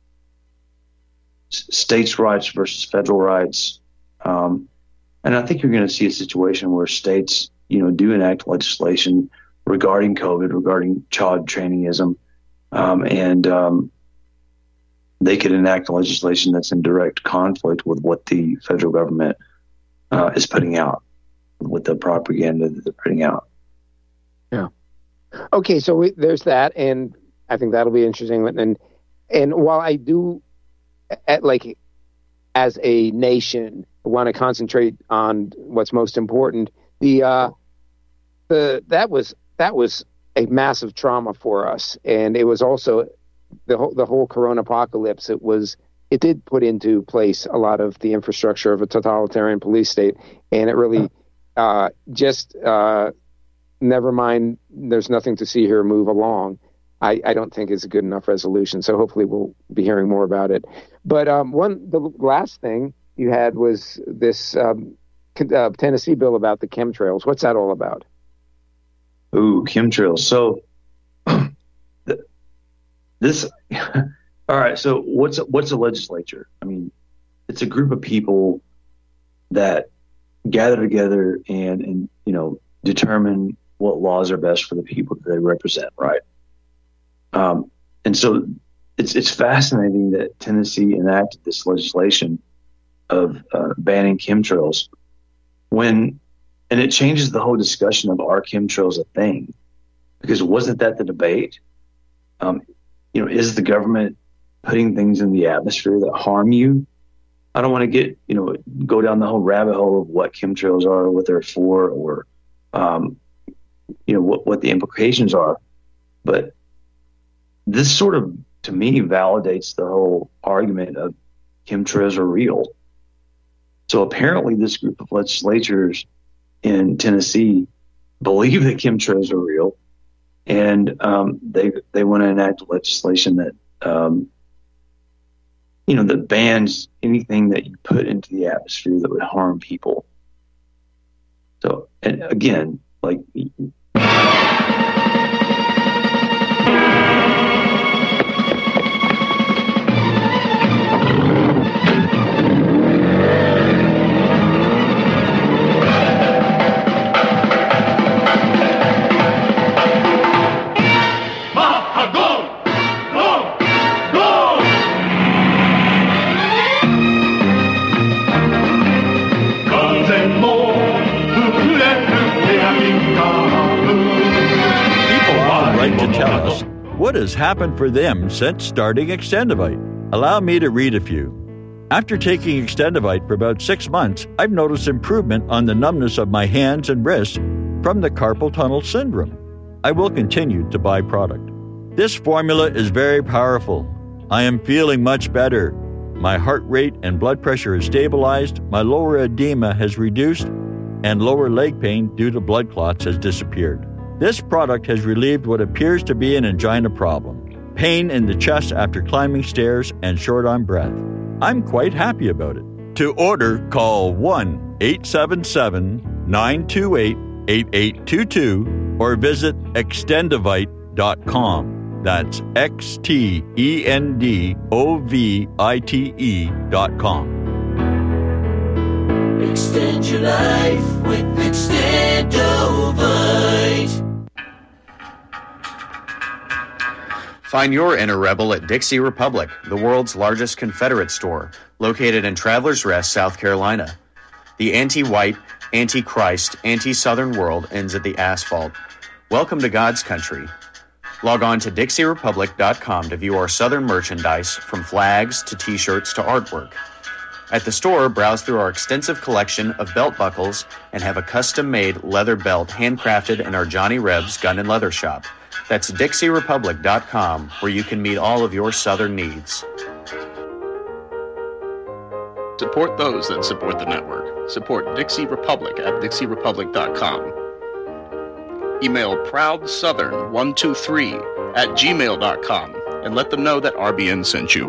s- states' rights versus federal rights, um, and I think you're going to see a situation where states, you know, do enact legislation regarding COVID, regarding child trainingism, um, and um, they could enact legislation that's in direct conflict with what the federal government uh, is putting out, with the propaganda that they're putting out. Yeah. Okay, so we, there's that, and I think that'll be interesting. And and while I do, at, like, as a nation, want to concentrate on what's most important, the uh, the that was that was a massive trauma for us, and it was also the whole the whole Corona apocalypse. It was it did put into place a lot of the infrastructure of a totalitarian police state, and it really uh, just uh, never mind. There's nothing to see here. Move along. I, I don't think is a good enough resolution. So hopefully we'll be hearing more about it. But um, one the last thing you had was this um, uh, Tennessee bill about the chemtrails. What's that all about? Ooh, chemtrails. So this, all right. So what's what's a legislature? I mean, it's a group of people that gather together and and you know determine what laws are best for the people that they represent, right? Um, and so it's it's fascinating that Tennessee enacted this legislation of uh, banning chemtrails when, and it changes the whole discussion of are chemtrails a thing? Because wasn't that the debate? Um, you know, is the government putting things in the atmosphere that harm you? I don't want to get, you know, go down the whole rabbit hole of what chemtrails are, what they're for, or, um, you know, what, what the implications are. But this sort of to me, validates the whole argument of chemtrails are real. So apparently this group of legislators in Tennessee believe that chemtrails are real, and um, they they want to enact legislation that um, you know that bans anything that you put into the atmosphere that would harm people. So, and again, like. To tell us what has happened for them since starting Extendivite. Allow me to read a few. After taking Extendivite for about six months, I've noticed improvement on the numbness of my hands and wrists from the carpal tunnel syndrome. I will continue to buy product. This formula is very powerful. I am feeling much better. My heart rate and blood pressure is stabilized, my lower edema has reduced, and lower leg pain due to blood clots has disappeared. This product has relieved what appears to be an angina problem, pain in the chest after climbing stairs, and short on breath. I'm quite happy about it. To order, call one eight seven seven, nine two eight, eight eight two two or visit extendivite dot com. That's X T E N D O V I T E dot com. Extend your life with Extendivite. Find your inner rebel at Dixie Republic, the world's largest Confederate store, located in Travelers Rest, South Carolina. The anti-white, anti-Christ, anti-Southern world ends at the asphalt. Welcome to God's country. Log on to dixie republic dot com to view our Southern merchandise, from flags to t-shirts to artwork. At the store, browse through our extensive collection of belt buckles and have a custom-made leather belt handcrafted in our Johnny Rebs Gun and Leather Shop. That's dixie republic dot com, where you can meet all of your Southern needs. Support those that support the network. Support Dixie Republic at dixie republic dot com. Email proud southern one two three at gmail dot com and let them know that R B N sent you.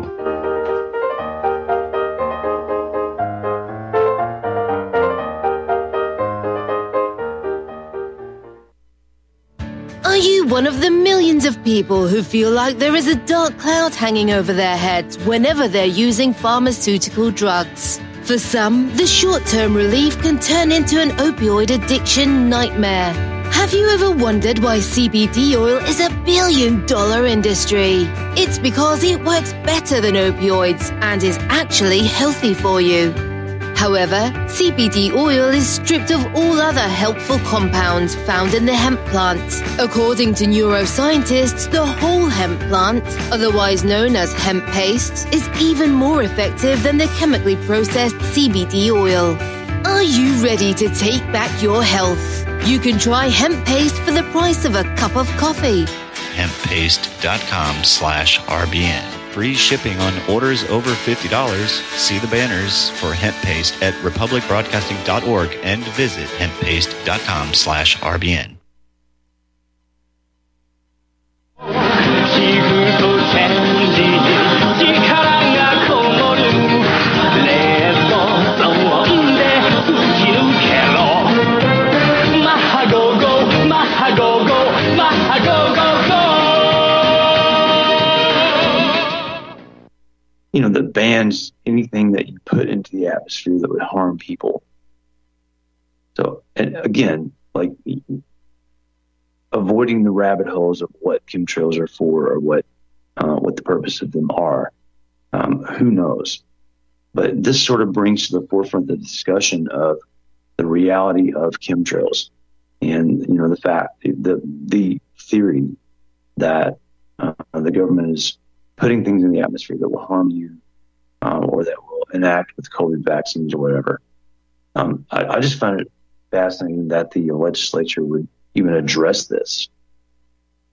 Are you one of the millions of people who feel like there is a dark cloud hanging over their heads whenever they're using pharmaceutical drugs? For some, the short-term relief can turn into an opioid addiction nightmare. Have you ever wondered why C B D oil is a billion-dollar industry? It's because it works better than opioids and is actually healthy for you. However, C B D oil is stripped of all other helpful compounds found in the hemp plant. According to neuroscientists, the whole hemp plant, otherwise known as hemp paste, is even more effective than the chemically processed C B D oil. Are you ready to take back your health? You can try hemp paste for the price of a cup of coffee. hemp paste dot com slash R B N. Free shipping on orders over fifty dollars. See the banners for hemp paste at republic broadcasting dot org and visit hemp paste dot com slash R B N. You know, that bans anything that you put into the atmosphere that would harm people. So, and again, like avoiding the rabbit holes of what chemtrails are for or what uh, what the purpose of them are, um, who knows? But this sort of brings to the forefront the discussion of the reality of chemtrails, and you know the fact, the the theory that uh, the government is putting things in the atmosphere that will harm you, um, or that will enact with COVID vaccines or whatever. Um, I, I just find it fascinating that the legislature would even address this.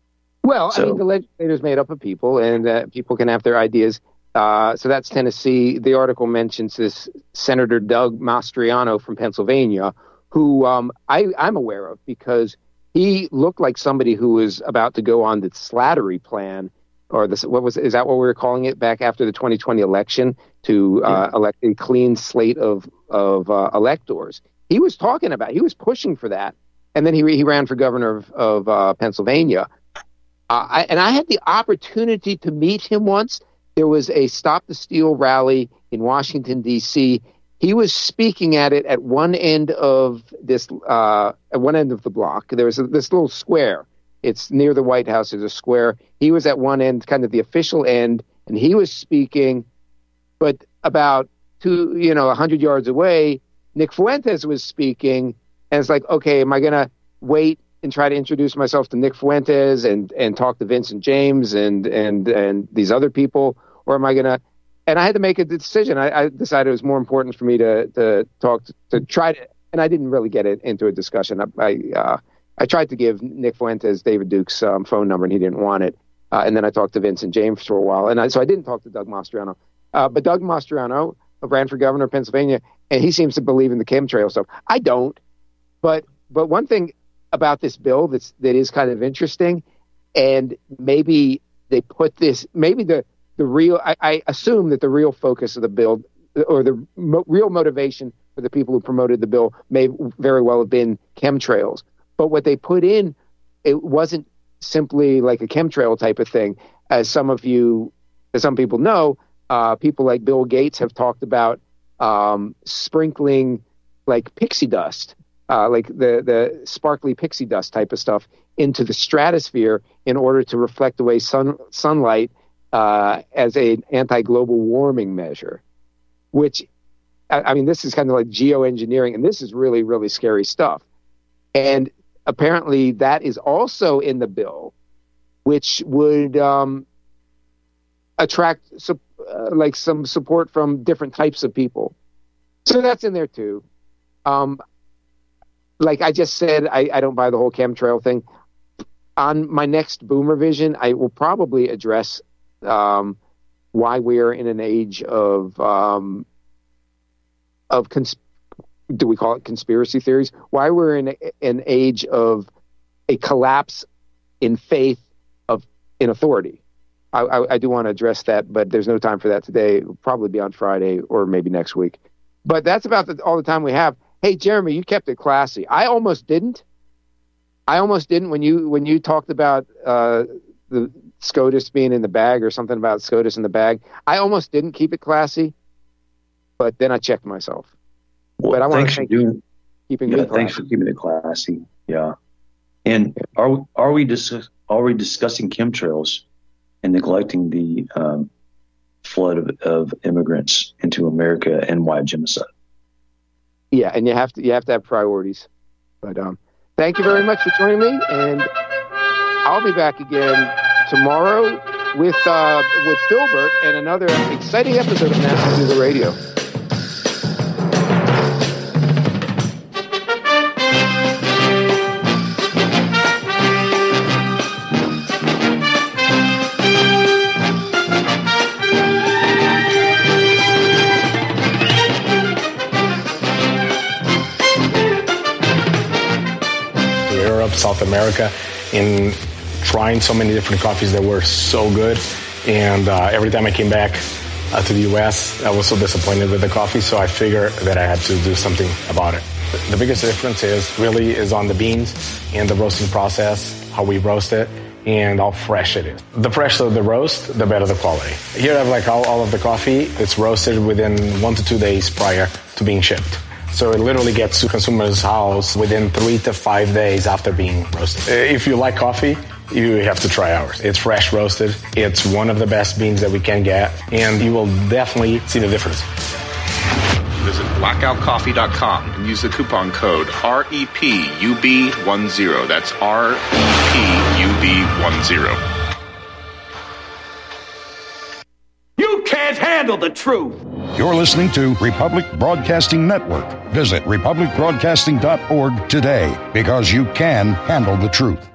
Well, So- I mean, the legislator's made up of people, and uh, people can have their ideas. Uh, so that's Tennessee. The article mentions this Senator Doug Mastriano from Pennsylvania, who um, I, I'm aware of because he looked like somebody who was about to go on the Slattery plan, or this, what was is that what we were calling it back after the twenty twenty election to uh, elect a clean slate of of uh, electors. He was talking about, he was pushing for that, and then he he ran for governor of, of uh, Pennsylvania. Uh, I, and I had the opportunity to meet him once. There was a Stop the Steal rally in Washington, D C. He was speaking at it at one end of this, uh, at one end of the block. There was a, this little square. It's near the White House. There's a square. He was at one end, kind of the official end, and he was speaking. But about two, you know, a hundred yards away, Nick Fuentes was speaking, and it's like, okay, am I going to wait and try to introduce myself to Nick Fuentes and, and talk to Vincent James and, and, and these other people, or am I going to, and I had to make a decision. I, I decided it was more important for me to, to talk, to, to try to, and I didn't really get it into a discussion. I, I, uh, I tried to give Nick Fuentes David Duke's um, phone number, and he didn't want it. Uh, and then I talked to Vincent James for a while, and I, so I didn't talk to Doug Mastriano. Uh, but Doug Mastriano ran for governor of Pennsylvania, and he seems to believe in the chemtrail stuff. I don't, but but one thing about this bill that's that is kind of interesting, and maybe they put this, maybe the the real, I, I assume that the real focus of the bill, or the mo- real motivation for the people who promoted the bill, may very well have been chemtrails. But what they put in, it wasn't simply like a chemtrail type of thing. As some of you, as some people know, uh, people like Bill Gates have talked about um, sprinkling like pixie dust, uh, like the, the sparkly pixie dust type of stuff into the stratosphere in order to reflect away sun, sunlight uh, as an anti-global warming measure, which, I, I mean, this is kind of like geoengineering, and this is really, really scary stuff. And apparently that is also in the bill, which would um, attract su- uh, like some support from different types of people. So that's in there too. Um, like I just said, I, I don't buy the whole chemtrail thing. On my next Boomer Vision, I will probably address um, why we're in an age of um, of cons- do we call it conspiracy theories? Why we're in a, an age of a collapse in faith of in authority. I, I, I do want to address that, but there's no time for that today. It'll probably be on Friday or maybe next week. But that's about the, all the time we have. Hey, Jeremy, you kept it classy. I almost didn't. I almost didn't when you when you talked about uh, the SCOTUS being in the bag or something about SCOTUS in the bag. I almost didn't keep it classy, but then I checked myself. Well, but I want thanks to thank for doing, you for keeping yeah, me classy. thanks for keeping it classy. Yeah. And are are we dis- are we discussing chemtrails and neglecting the um, flood of, of immigrants into America and why genocide? Yeah, and you have to you have to have priorities. But um, thank you very much for joining me, and I'll be back again tomorrow with uh, with Philbert and another exciting episode of National Google Radio. South America, in trying so many different coffees that were so good. And uh, every time I came back uh, to the U S, I was so disappointed with the coffee, so I figured that I had to do something about it. The biggest difference is really is on the beans and the roasting process, how we roast it, and how fresh it is. The fresher the roast, the better the quality. Here I have like all, all of the coffee. It's roasted within one to two days prior to being shipped. So it literally gets to consumer's house within three to five days after being roasted. If you like coffee, you have to try ours. It's fresh roasted. It's one of the best beans that we can get, and you will definitely see the difference. Visit blackout coffee dot com and use the coupon code R E P U B ten. That's R E P U B ten. You can't handle the truth. You're listening to Republic Broadcasting Network. Visit republic broadcasting dot org today, because you can handle the truth.